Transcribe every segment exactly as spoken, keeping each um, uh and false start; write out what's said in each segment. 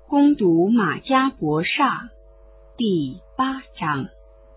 攻读马加伯上第八章。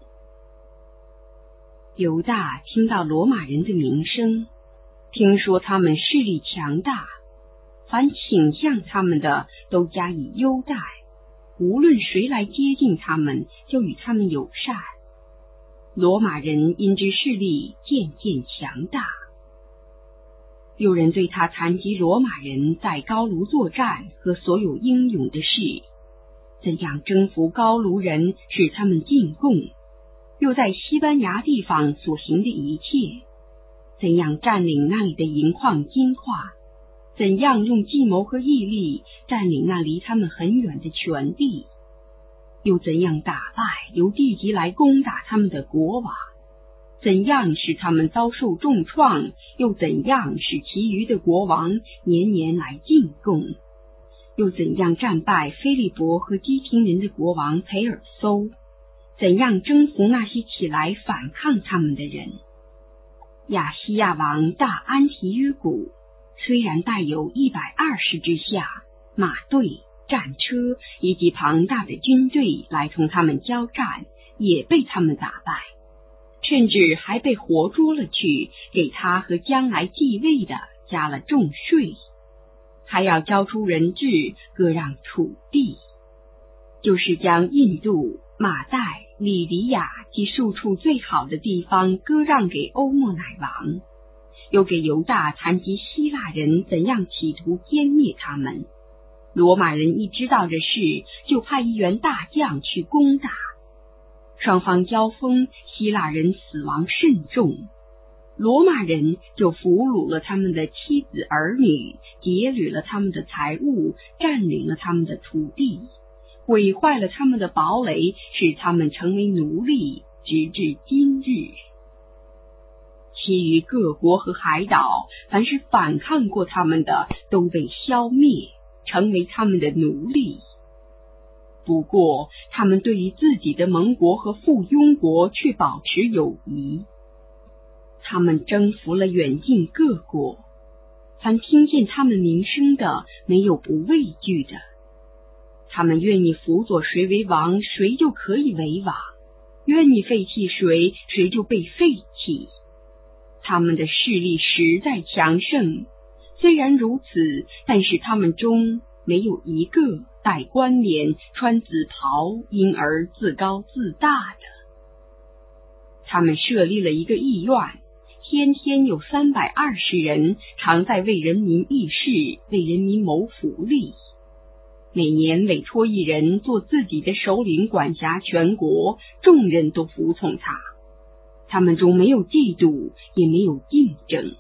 犹大听到罗马人的名声，听说他们势力强大，凡倾向他们的都加以优待，无论谁来接近他们，就与他们友善。罗马人因之势力渐渐强大。有人对他谈及罗马人在高卢作战和所有英勇的事，怎样征服高卢人，使他们进贡，又在西班牙地方所行的一切，怎样占领那里的银矿金矿，怎样用计谋和毅力占领那离他们很远的全地，又怎样打败由地级来攻打他们的国王，怎样使他们遭受重创，又怎样使其余的国王年年来进贡，又怎样战败菲利伯和基廷人的国王培尔搜，怎样征服那些起来反抗他们的人。亚细亚王大安提约古虽然带有一百二十支下马队、战车以及庞大的军队来同他们交战，也被他们打败，甚至还被活捉了去，给他和将来继位的加了重税，还要交出人质，割让土地，就是将印度、马代、里迪亚及数处最好的地方割让给欧莫乃王，又给犹大谈及希腊人怎样企图歼灭他们。罗马人一知道这事，就派一员大将去攻打。双方交锋，希腊人死亡甚重，罗马人就俘虏了他们的妻子儿女，劫掠了他们的财物，占领了他们的土地，毁坏了他们的堡垒，使他们成为奴隶，直至今日。其余各国和海岛，凡是反抗过他们的，都被消灭，成为他们的奴隶。不过他们对于自己的盟国和附庸国却保持友谊。他们征服了远近各国，凡听见他们名声的，没有不畏惧的。他们愿意辅佐谁为王，谁就可以为王；愿意废弃谁，谁就被废弃。他们的势力实在强盛，虽然如此，但是他们中没有一个戴冠冕、穿紫袍，因而自高自大的。他们设立了一个议院，天天有三百二十人，常在为人民议事，为人民谋福利。每年委托一人做自己的首领，管辖全国，众人都服从他。他们中没有嫉妒，也没有竞争。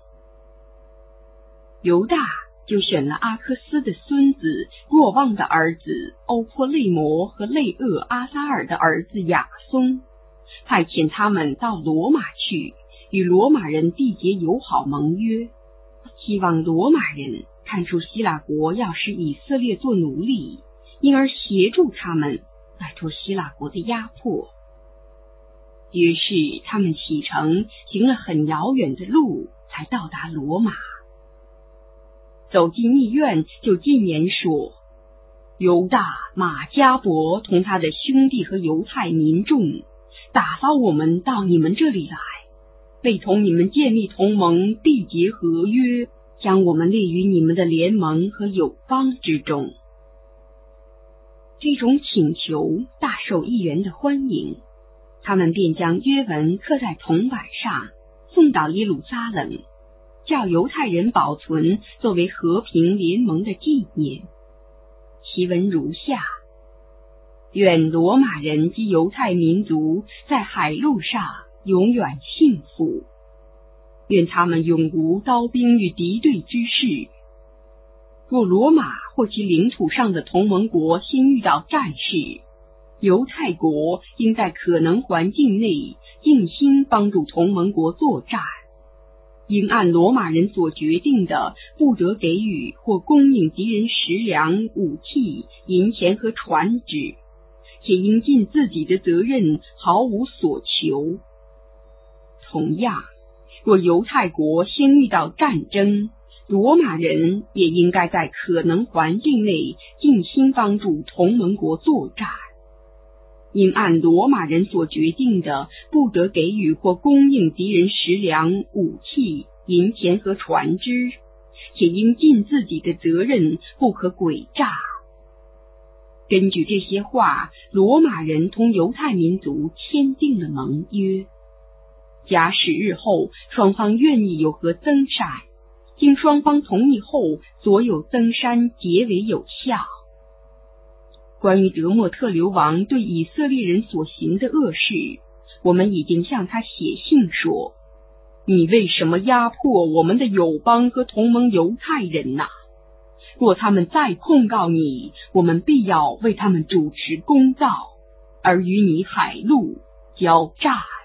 犹大就选了阿克斯的孙子若望的儿子欧珀类摩和类厄阿撒尔的儿子亚松，派遣他们到罗马去，与罗马人缔结友好盟约，希望罗马人看出希腊国要使以色列做奴隶，因而协助他们摆脱希腊国的压迫。于是他们启程，行了很遥远的路，才到达罗马。走进密院，就进言说：犹大、马加伯同他的兄弟和犹太民众打发我们到你们这里来，为同你们建立同盟，缔结合约，将我们列于你们的联盟和友邦之中。这种请求大受议员的欢迎，他们便将约文刻在铜板上，送到耶路撒冷，叫犹太人保存，作为和平联盟的纪念。其文如下：愿罗马人及犹太民族在海路上永远幸福，愿他们永无刀兵与敌对之事。若罗马或其领土上的同盟国先遇到战事，犹太国应在可能环境内尽心帮助同盟国作战，应按罗马人所决定的，不得给予或供应敌人食粮、武器、银钱和船只，且应尽自己的责任，毫无所求。同样，若犹太国先遇到战争， 罗马人也应该在可能环境内尽心帮助同盟国作战，应按罗马人所决定的，不得给予或供应敌人食粮、武器、银钱和船只，且应尽自己的责任，不可诡诈。根据这些话，罗马人同犹太民族签订了盟约。假使日后双方愿意有何增删，经双方同意后，所有增删皆为有效。关于德莫特流王对以色列人所行的恶事，我们已经向他写信说：你为什么压迫我们的友邦和同盟犹太人呢？若他们再控告你，我们必要为他们主持公道，而与你海路交战。